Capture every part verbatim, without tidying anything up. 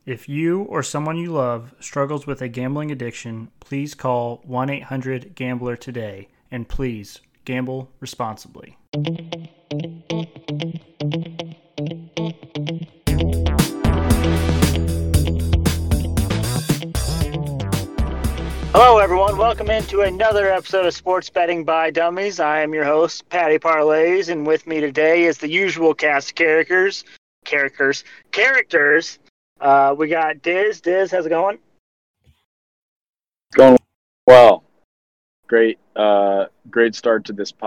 If you or someone you love struggles with a gambling addiction, please call one eight hundred gambler today, and please gamble responsibly. Hello, everyone. Welcome into another episode of Sports Betting by Dummies. I am your host, Patty Parlays, and with me today is the usual cast of characters. Characters. Characters. Uh, we got Diz. Diz, how's it going? Going well. Great, uh, great start to this pod.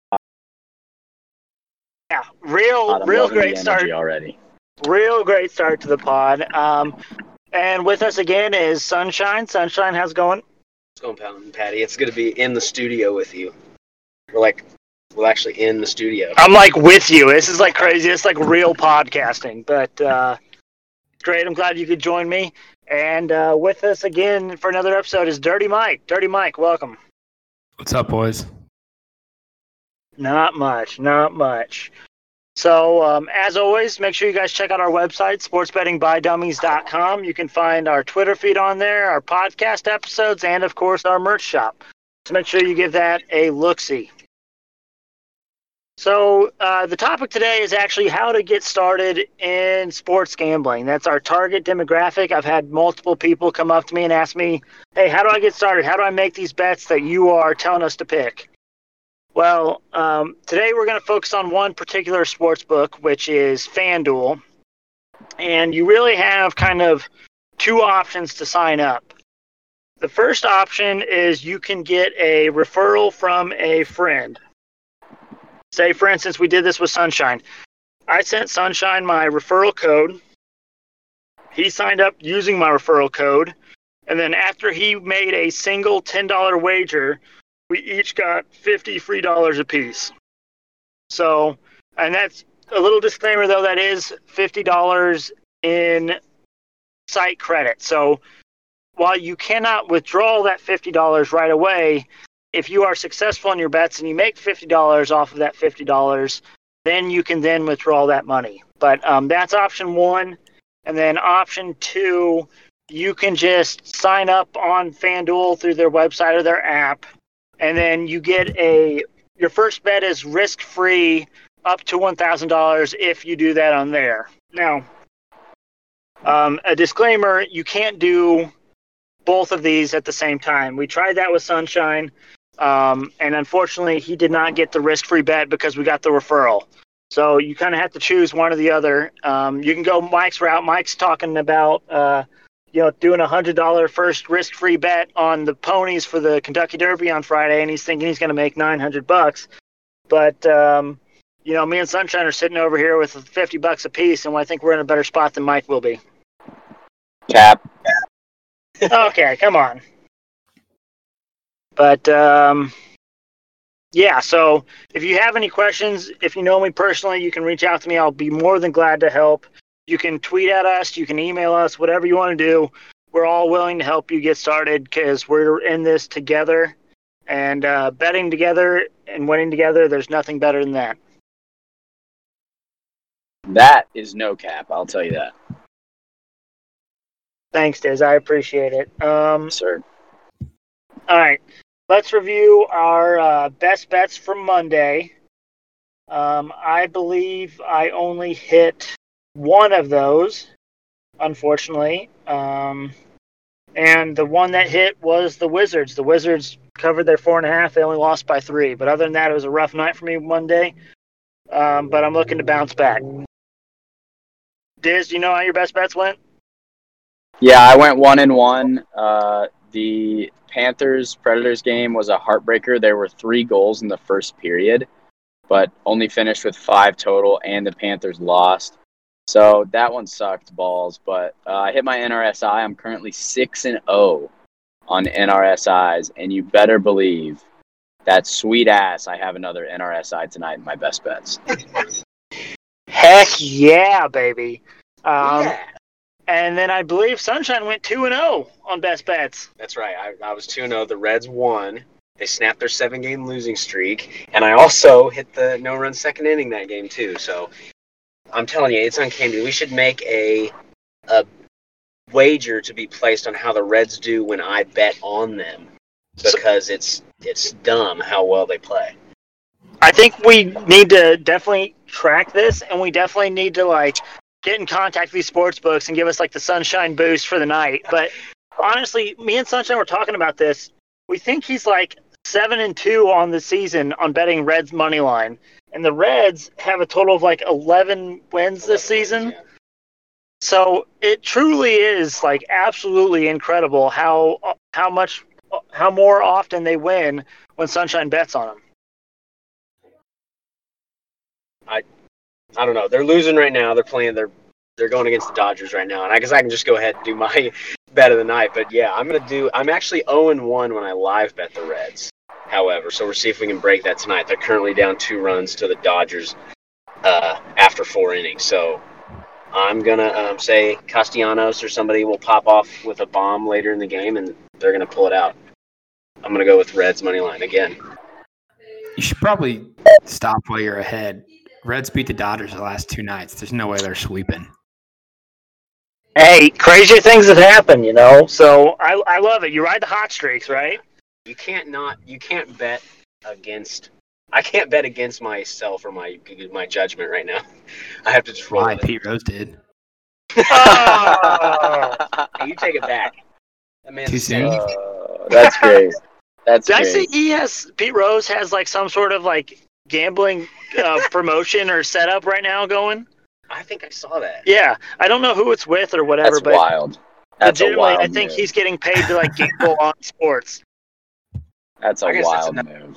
Yeah, real, I'm real loving great the start. energy already. Real great start to the pod. Um, and with us again is Sunshine. Sunshine, how's it going? It's going, Pound Patty. It's going to be in the studio with you. We're like, we're actually in the studio. I'm like with you. This is like crazy. It's like real podcasting, but uh, great. I'm glad you could join me. And uh, with us again for another episode is Dirty Mike. Dirty Mike, welcome. What's up, boys? Not much, not much. So, um, as always, make sure you guys check out our website, sports betting by dummies dot com. You can find our Twitter feed on there, our podcast episodes, and, of course, our merch shop. So make sure you give that a look-see. So uh, the topic today is actually how to get started in sports gambling. That's our target demographic. I've had multiple people come up to me and ask me, hey, how do I get started? How do I make these bets that you are telling us to pick? Well, um, today we're going to focus on one particular sports book, which is FanDuel. And you really have kind of two options to sign up. The first option is you can get a referral from a friend. Say, for instance, we did this with Sunshine. I sent Sunshine my referral code. He signed up using my referral code. And then after he made a single ten dollars wager, we each got fifty free dollars apiece. So, and that's a little disclaimer, though, that is fifty dollars in site credit. So while you cannot withdraw that fifty dollars right away, if you are successful in your bets and you make fifty dollars off of that fifty dollars, then you can then withdraw that money. But um, that's option one. And then option two, you can just sign up on FanDuel through their website or their app. And then you get a, your first bet is risk-free up to one thousand dollars if you do that on there. Now, um, a disclaimer, you can't do both of these at the same time. We tried that with Sunshine. Um, and unfortunately, he did not get the risk-free bet because we got the referral. So you kind of have to choose one or the other. Um, you can go Mike's route. Mike's talking about, uh, you know, doing a one hundred dollars first risk-free bet on the ponies for the Kentucky Derby on Friday, and he's thinking he's going to make nine hundred bucks. But, um, you know, me and Sunshine are sitting over here with fifty bucks apiece, and I think we're in a better spot than Mike will be. Cap. Okay, come on. But, um, yeah, so if you have any questions, if you know me personally, you can reach out to me. I'll be more than glad to help. You can tweet at us. You can email us, whatever you want to do. We're all willing to help you get started because we're in this together. And uh, betting together and winning together, there's nothing better than that. That is no cap, I'll tell you that. Thanks, Diz. I appreciate it. Um, Sir. All right. Let's review our uh, best bets from Monday. Um, I believe I only hit one of those, unfortunately. Um, and the one that hit was the Wizards. The Wizards covered their four and a half. They only lost by three. But other than that, it was a rough night for me Monday. Um, but I'm looking to bounce back. Diz, do you know how your best bets went? Yeah, I went one and one. Uh, the Panthers Predators game was a heartbreaker. There were three goals in the first period, but only finished with five total, and the Panthers lost. So that one sucked balls. But uh, I hit my N R S I. I'm currently six and zero on N R S Is, and you better believe that sweet ass I have another N R S I tonight in my best bets. Heck yeah, baby! Um, yeah. And then I believe Sunshine went two and zero on best bets. That's right. I, I was two and oh. The Reds won. They snapped their seven-game losing streak. And I also hit the no-run second inning that game, too. So I'm telling you, it's uncanny. We should make a, a wager to be placed on how the Reds do when I bet on them because it's it's dumb how well they play. I think we need to definitely track this, and we definitely need to like get in contact with these sports books and give us like the sunshine boost for the night. But honestly, me and Sunshine were talking about this. We think he's like seven and two on the season on betting Reds money line, and the Reds have a total of like eleven wins this season. Yeah. So it truly is like absolutely incredible how how much how more often they win when Sunshine bets on them. I I don't know. They're losing right now. They're playing. They're they're going against the Dodgers right now, and I guess I can just go ahead and do my bet of the night. But yeah, I'm gonna do. I'm actually zero and one when I live bet the Reds. However, so we'll see if we can break that tonight. They're currently down two runs to the Dodgers uh, after four innings. So I'm gonna um, say Castellanos or somebody will pop off with a bomb later in the game, and they're gonna pull it out. I'm gonna go with Reds money line again. You should probably stop while you're ahead. Reds beat the Dodgers the last two nights. There's no way they're sweeping. Hey, crazier things have happened, you know. So I I love it. You ride the hot streaks, right? You can't not. You can't bet against. I can't bet against myself or my my judgment right now. I have to just roll Why? with it. Pete Rose did. Oh! Hey, you take it back. That man's Too soon? sick. Uh, that's great. That's Did I great. say he has Pete Rose has like some sort of like gambling uh, promotion or setup right now going? I think I saw that. Yeah, I don't know who it's with or whatever, That's but wild. That's a legitimately, wild I think move. he's getting paid to like gamble on sports. That's a I guess that's wild enough. move.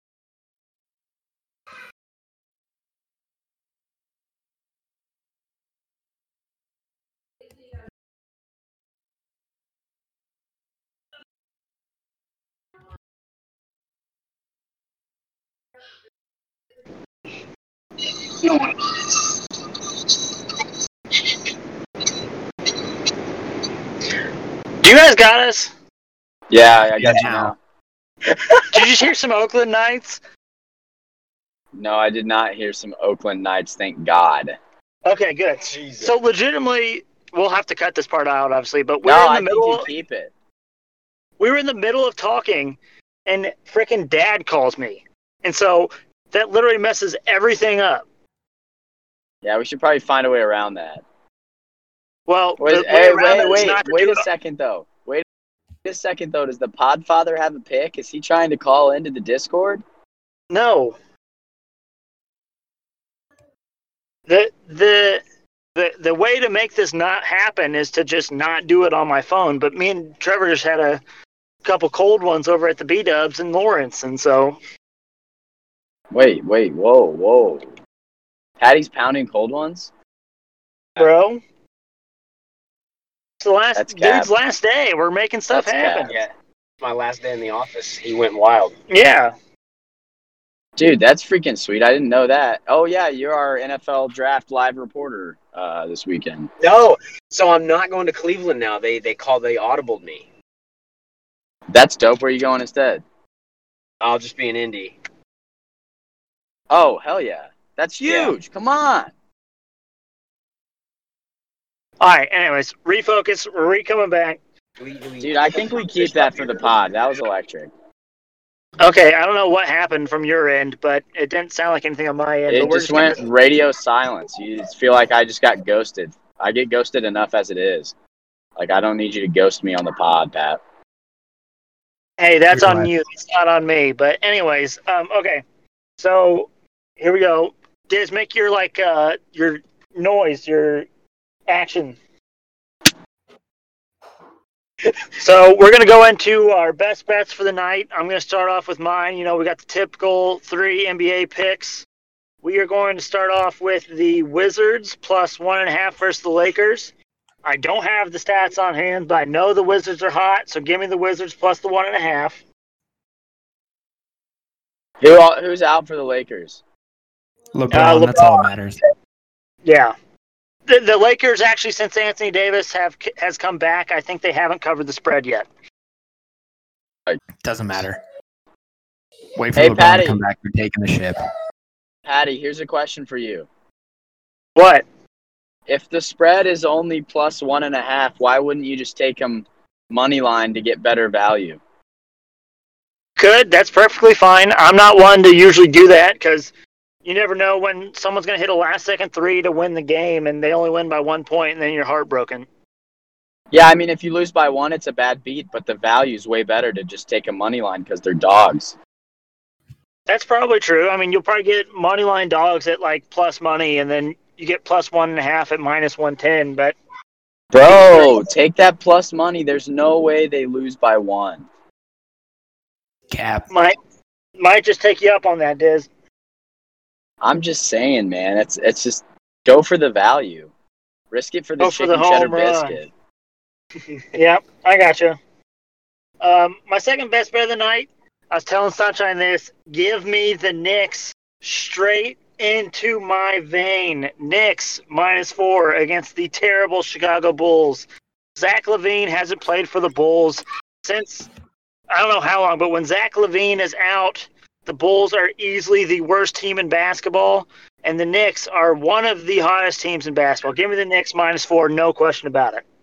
Do you guys got us? Yeah, I got Yeah. you now. Did you just hear some Oakland Knights? No, I did not hear some Oakland Knights, thank God. Okay, good. Jesus. So legitimately, we'll have to cut this part out, obviously, but we No, were in I the think middle. you keep it. We were in the middle of talking, and frickin' Dad calls me, and so that literally messes everything up. Yeah, we should probably find a way around that. Well, Wait, the way hey, around wait, that is wait, not to wait do a it. second though. Wait a second though. Does the Podfather have a pick? Is he trying to call into the Discord? No. The the the the way to make this not happen is to just not do it on my phone. But me and Trevor just had a couple cold ones over at the B Dubs in Lawrence, and so Wait, wait, whoa, whoa. Patty's pounding cold ones? bro, it's the last That's cap. dude's last day. We're making stuff That's happen. cap. Yeah, my last day in the office. He went wild. Yeah. Dude, that's freaking sweet. I didn't know that. Oh yeah, you're our N F L draft live reporter uh, this weekend. No, so I'm not going to Cleveland now. They they called. They audibled me. That's dope. Where are you going instead? I'll just be in Indy. Oh, hell yeah. That's Yeah. huge. Come on. All right. Anyways, refocus. We're re coming back. Do we, do we Dude, I think we keep that for the pod. That was electric. Okay. I don't know what happened from your end, but it didn't sound like anything on my end. It but we're just just went gonna- radio silence. You just feel like I just got ghosted. I get ghosted enough as it is. Like, I don't need you to ghost me on the pod, Pat. Hey, that's You're on right. you. It's not on me. But anyways, um, okay. So here we go. Diz, make your like uh your noise, your action. So we're gonna go into our best bets for the night. I'm gonna start off with mine. You know, we got the typical three N B A picks. We are going to start off with the Wizards plus one and a half versus the Lakers. I don't have the stats on hand, but I know the Wizards are hot, so give me the Wizards plus the one and a half. Who all, Who's out for the Lakers? LeBron, Uh, that's all that matters. Yeah. The, the Lakers actually, since Anthony Davis have has come back, I think they haven't covered the spread yet. Doesn't matter. Wait for Hey, LeBron Patty. to come back. We're taking the ship. Patty, here's a question for you. What? If the spread is only plus one and a half, why wouldn't you just take them money line to get better value? Could. That's perfectly fine. I'm not one to usually do that because you never know when someone's going to hit a last-second three to win the game, and they only win by one point, and then you're heartbroken. Yeah, I mean, if you lose by one, it's a bad beat, but the value's way better to just take a money line because they're dogs. That's probably true. I mean, you'll probably get money line dogs at like plus money, and then you get plus one and a half at minus one ten. But bro, take that plus money. There's no way they lose by one. Cap might might just take you up on that, Diz. I'm just saying, man. It's it's just go for the value. Risk it for the Go for chicken the cheddar home run. biscuit. Yeah, I gotcha. Um, my second best bet of the night, I was telling Sunshine this, give me the Knicks straight into my vein. Knicks minus four against the terrible Chicago Bulls. Zach LaVine hasn't played for the Bulls since, I don't know how long, but when Zach LaVine is out, the Bulls are easily the worst team in basketball, and the Knicks are one of the hottest teams in basketball. Give me the Knicks minus four, no question about it.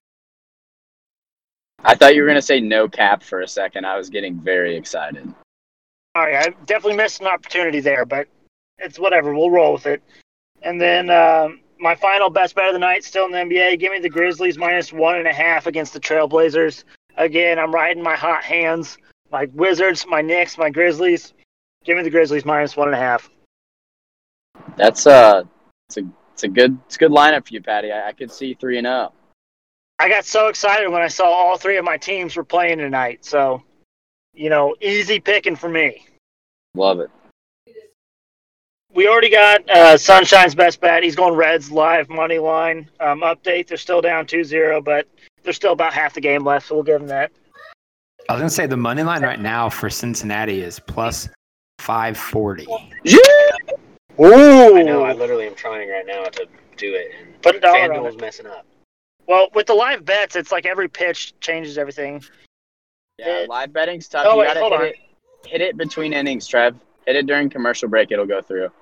I thought you were going to say no cap for a second. I was getting very excited. All right, I definitely missed an opportunity there, but it's whatever. We'll roll with it. And then um, my final best bet of the night, still in the N B A, give me the Grizzlies minus one and a half against the Trailblazers. Again, I'm riding my hot hands, my Wizards, my Knicks, my Grizzlies. Give me the Grizzlies minus one and a half. That's uh, it's a it's a good it's a good lineup for you, Patty. I, I could see three and zero. I got so excited when I saw all three of my teams were playing tonight. So, you know, easy picking for me. Love it. We already got uh, Sunshine's best bet. He's going Reds live money line um, update. They're still down two zero, but there's still about half the game left, so we'll give them that. I was gonna say the money line right now for Cincinnati is plus five forty. Yeah. Ooh! I know. I literally am trying right now to do it, and Put a dollar on FanDuel's it. messing up. Well, with the live bets, it's like every pitch changes everything. Yeah, live betting's tough. Oh, you wait, gotta hold hit on. it hit it between innings, Trev. Hit it during commercial break, it'll go through.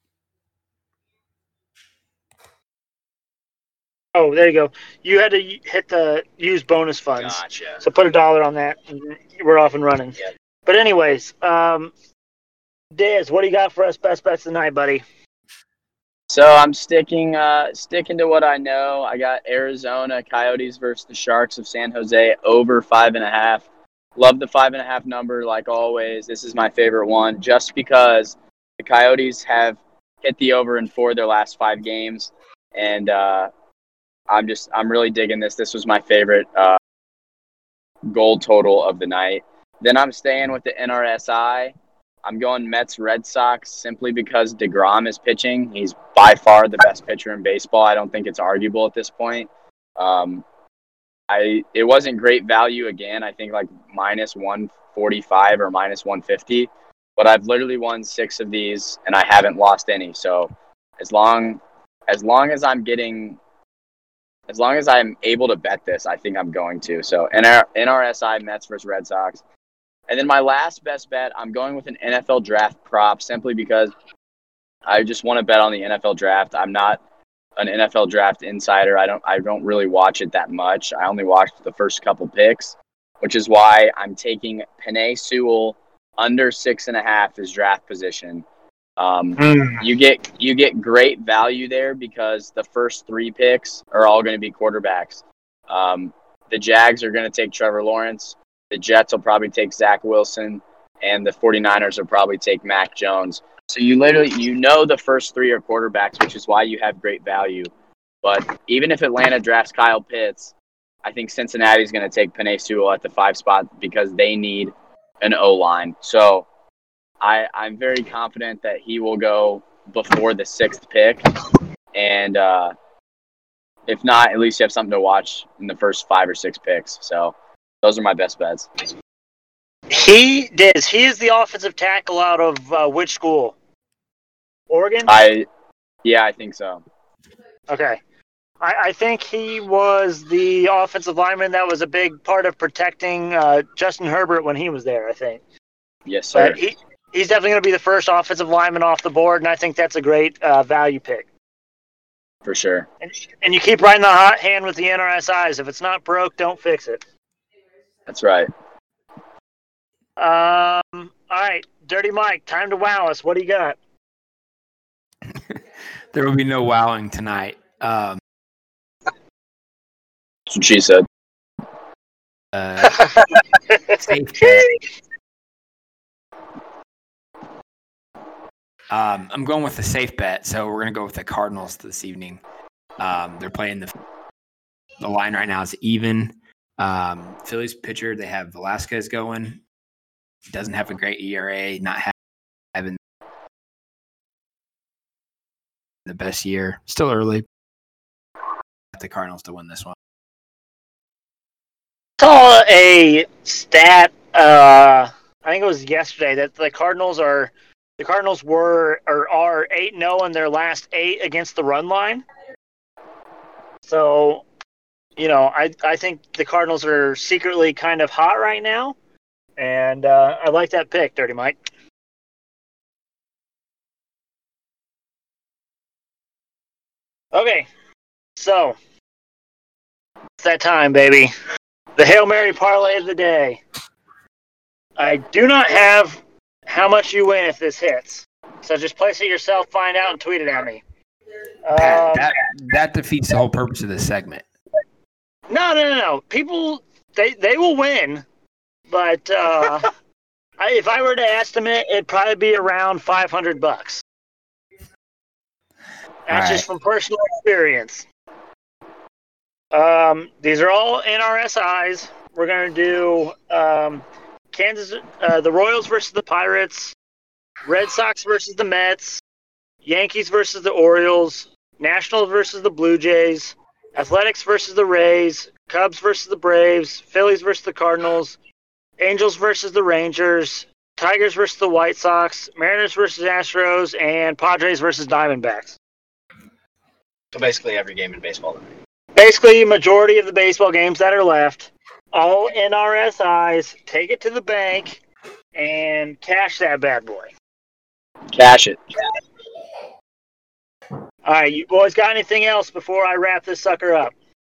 Oh, there you go. You had to hit the use bonus funds. Gotcha. So put a dollar on that, and we're off and running. Yeah. But anyways, um, Diz, what do you got for us best bets tonight, buddy? So I'm sticking uh, sticking to what I know. I got Arizona Coyotes versus the Sharks of San Jose over five and a half. Love the five and a half number like always. This is my favorite one just because the Coyotes have hit the over in four of their last five games, and uh, I'm just I'm really digging this. This was my favorite uh, goal total of the night. Then I'm staying with the N R S I. I'm going Mets Red Sox simply because DeGrom is pitching. He's by far the best pitcher in baseball. I don't think it's arguable at this point. Um, I it wasn't great value again. I think like minus one forty-five or minus one fifty. But I've literally won six of these and I haven't lost any. So as long as long as I'm getting as long as I'm able to bet this, I think I'm going to. So N R S I Mets versus Red Sox. And then my last best bet, I'm going with an N F L draft prop simply because I just want to bet on the N F L draft. I'm not an N F L draft insider. I don't I don't really watch it that much. I only watched the first couple picks, which is why I'm taking Penei Sewell under six and a half as draft position. Um, Mm. You get you get great value there because the first three picks are all going to be quarterbacks. Um, the Jags are going to take Trevor Lawrence. The Jets will probably take Zach Wilson, and the 49ers will probably take Mac Jones. So you literally, you know the first three are quarterbacks, which is why you have great value. But even if Atlanta drafts Kyle Pitts, I think Cincinnati's going to take Penei Sewell at the five spot because they need an O-line. So I, I'm very confident that he will go before the sixth pick. And uh, if not, at least you have something to watch in the first five or six picks. So those are my best bets. He Diz, he is the offensive tackle out of uh, which school? Oregon? I, yeah, I think so. Okay. I, I think he was the offensive lineman that was a big part of protecting uh, Justin Herbert when he was there, I think. Yes, sir. But he, he's definitely going to be the first offensive lineman off the board, and I think that's a great uh, value pick. For sure. And, and you keep riding the hot hand with the N R S Is. If it's not broke, don't fix it. That's right. Um. All right, Dirty Mike, time to wow us. What do you got? There will be no wowing tonight. Um, That's what she said. uh, safe bet. Um, I'm going with a safe bet, so we're going to go with the Cardinals this evening. Um, they're playing the the line right now is even. Um, Phillies pitcher, they have Velasquez going. Doesn't have a great E R A, not having the best year. Still early. The Cardinals to win this one. Saw a stat. Uh, I think it was yesterday that the Cardinals are the Cardinals were or are eight and zero in their last eight against the run line. So, you know, I I think the Cardinals are secretly kind of hot right now, and uh, I like that pick, Dirty Mike. Okay, so it's that time, baby. The Hail Mary parlay of the day. I do not have how much you win if this hits, so just place it yourself, find out, and tweet it at me. Pat, Um, that that defeats the whole purpose of this segment. no, no, no, no. People, they they will win, but uh, I, if I were to estimate, it'd probably be around five hundred bucks. That's All just right. from personal experience. Um, these are all N R S Is. We're gonna do um, Kansas, uh, the Royals versus the Pirates, Red Sox versus the Mets, Yankees versus the Orioles, Nationals versus the Blue Jays, Athletics versus the Rays, Cubs versus the Braves, Phillies versus the Cardinals, Angels versus the Rangers, Tigers versus the White Sox, Mariners versus Astros, and Padres versus Diamondbacks. So basically every game in baseball tonight. Basically, majority of the baseball games that are left, all N R S Is, take it to the bank and cash that bad boy. Cash it. All right, you boys got anything else before I wrap this sucker up?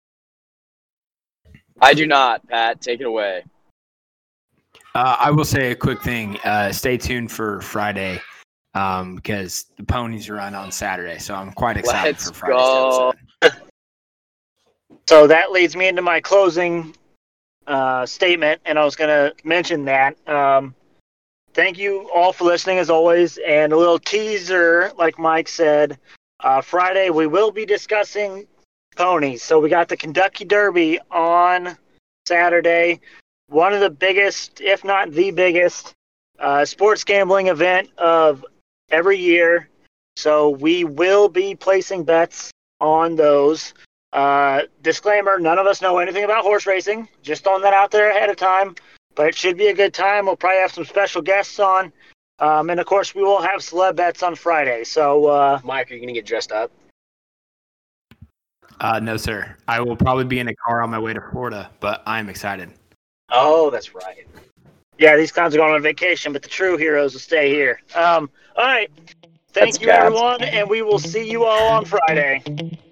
I do not, Pat. Take it away. Uh, I will say a quick thing. Uh, stay tuned for Friday um, because the ponies run on Saturday, so I'm quite excited Let's for Friday's go. episode. So that leads me into my closing uh, statement, and I was going to mention that. Um, thank you all for listening, as always, and a little teaser, like Mike said. Uh, Friday, we will be discussing ponies. So we got the Kentucky Derby on Saturday. One of the biggest, if not the biggest, uh, sports gambling event of every year. So we will be placing bets on those. Uh, disclaimer, none of us know anything about horse racing. Just throwing that out there ahead of time. But it should be a good time. We'll probably have some special guests on. Um, and, of course, we will have celeb bets on Friday. So, uh, Mike, are you going to get dressed up? Uh, no, sir. I will probably be in a car on my way to Florida, but I'm excited. Oh, that's right. yeah, these clowns are going on vacation, but the true heroes will stay here. Um, all right. Thank That's you, bad. everyone, and we will see you all on Friday.